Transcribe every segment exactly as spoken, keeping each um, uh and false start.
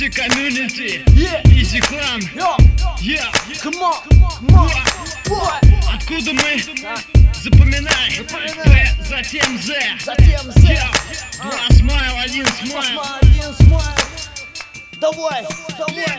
Easy Community, Yeah. Easy Clan, Yo, yeah. come on, come on, boy. Откуда мы? А, Запоминай. Запоминай. Б, затем З. Затем Z. Yeah. Два смайл, один смайл. Один смайл. Давай, давай.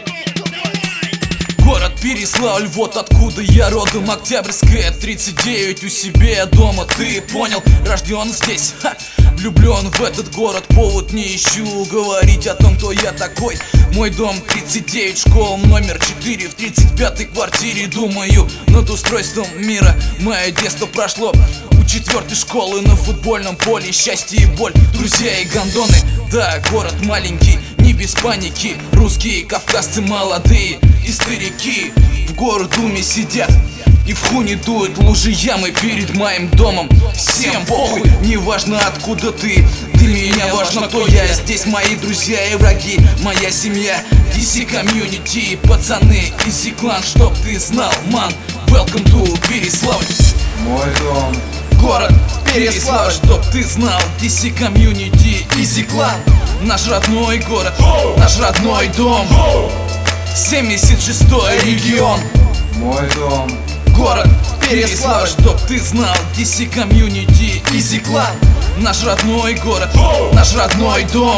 Город Переславль, вот откуда я родом. Октябрьская, тридцать девять, у себя дома. Ты понял, рожден здесь, ха. Влюблен в этот город, повод не ищу говорить о том, кто я такой. Мой дом тридцать девять, школа номер четыре. В тридцать пятой квартире думаю над устройством мира. Мое детство прошло у четвертой школы на футбольном поле. Счастье и боль, друзья и гондоны. Да, город маленький, не без паники. Русские, кавказцы молодые и старики в городуме сидят и в хуне дуют лужи ямы перед моим домом. Всем похуй, не важно откуда ты, для меня важно кто я. Здесь мои друзья и враги, моя семья, ди си Community, пацаны, Easy Clan, чтоб ты знал, ман. Welcome to Переславль, Мой дом, город Переславль, чтоб ты знал, ди си Community, Easy Clan, наш родной город, наш родной дом. семьдесят шестой регион, мой дом, город Переславль, чтоб ты знал, ди си Community, Easy Clan, наш родной город, наш родной дом.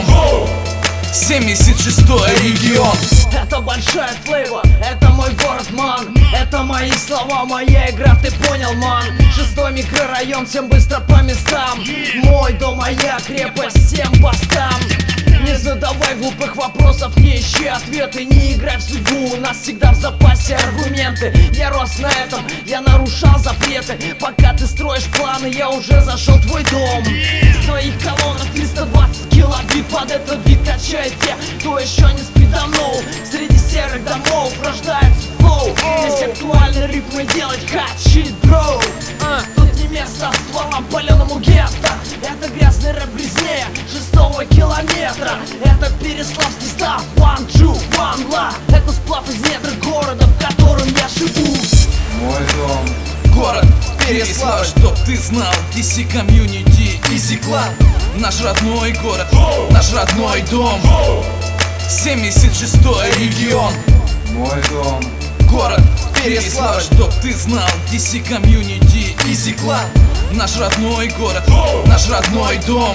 семьдесят шестой регион. Это большая флейва, это мой город, ман. Это мои слова, моя игра, ты понял, ман. Шестой микрорайон, всем быстро по местам. Мой дом, моя крепость, всем постам. Не задавай глупых вопросов, не ищи ответы. Не играй в судьбу, у нас всегда в запасе аргументы. Я рос на этом, я нарушал запреты. Пока ты строишь планы, я уже зашел в твой дом. С твоих колонок триста двадцать килобит под этот бит качает те, кто еще не спиданул. Среди серых домов рождается флоу. Здесь актуальны рифмы делать hot shit, bro. А, тут не место стволам паленому гетто. Это грязный рэп грязнее шестого километра. Это Переславский став, one, two, one, la. Это сплав из недр города, в котором я живу. мой дом, Город Переславль, чтоб ты знал, ди си Community, Easy Clan, наш родной город, наш родной дом. семьдесят шестой регион, мой дом, город Переславль, чтоб ты знал, ди си Community, Easy Clan, наш родной город, наш родной дом.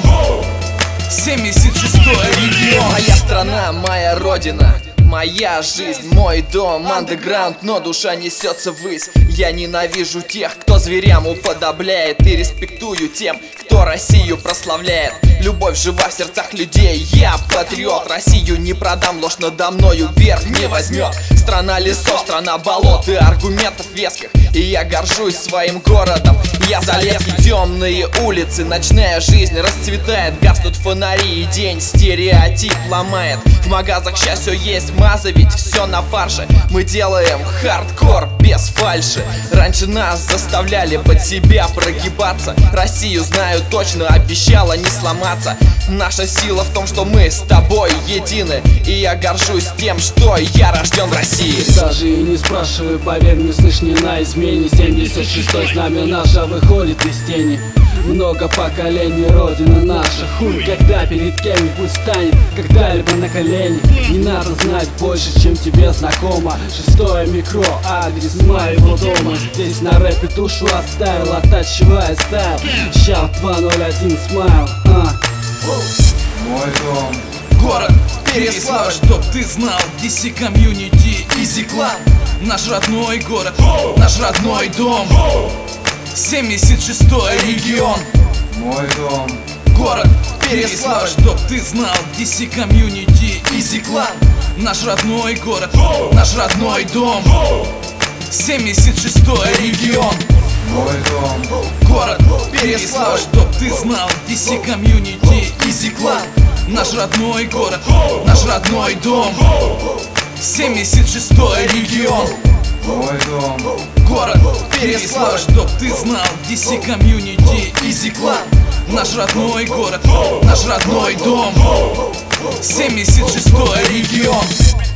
семьдесят шестой регион. Моя страна, моя родина, моя жизнь, мой дом, андеграунд, но душа несется ввысь. Я ненавижу тех, кто зверям уподобляет, и респектую тем, кто Россию прославляет. Любовь жива в сердцах людей, я патриот. Россию не продам, ложь надо мною верх не возьмет. Страна лесов, страна болот и аргументов веских, и я горжусь своим городом. Я залезки, темные улицы, ночная жизнь расцветает, гаснут фонари и день стереотип ломает. В магазах сейчас все есть, маза ведь все на фарше. Мы делаем хардкор без фальши. Раньше нас заставляли под себя прогибаться. Россию знаю точно, обещала не сломаться. Наша сила в том, что мы с тобой едины, и я горжусь тем, что я рожден в России. Даже и не спрашивай, поверь, не слышь ни на измене. Семьдесят шестой знамя наша выходит из тени. Много поколений, родина наша. Хуй, когда перед кем-нибудь станет когда-либо на колени. Не надо знать больше, чем тебе знакомо. Шестое микро, адрес моего дома. Здесь на рэпе душу оставил, оттачивая стайл. Shout два ноль один смайл, а. мой дом, Город Переславль, чтоб ты знал, ди си Community, Easy Clan, наш родной город, наш родной дом. семьдесят шестой регион, мой дом, город Переславль, чтоб ты знал, ди си Community, Easy Clan, наш родной город, наш родной дом. семьдесят шестой регион, мой дом, город Переславль, чтоб ты знал, ди си Community, Easy Clan, наш родной город, наш родной дом. семьдесят шестой регион, мой дом, город Переславль, чтоб ты знал, ди си Community, Easy Clan, наш родной город, наш родной дом. семьдесят шестой регион.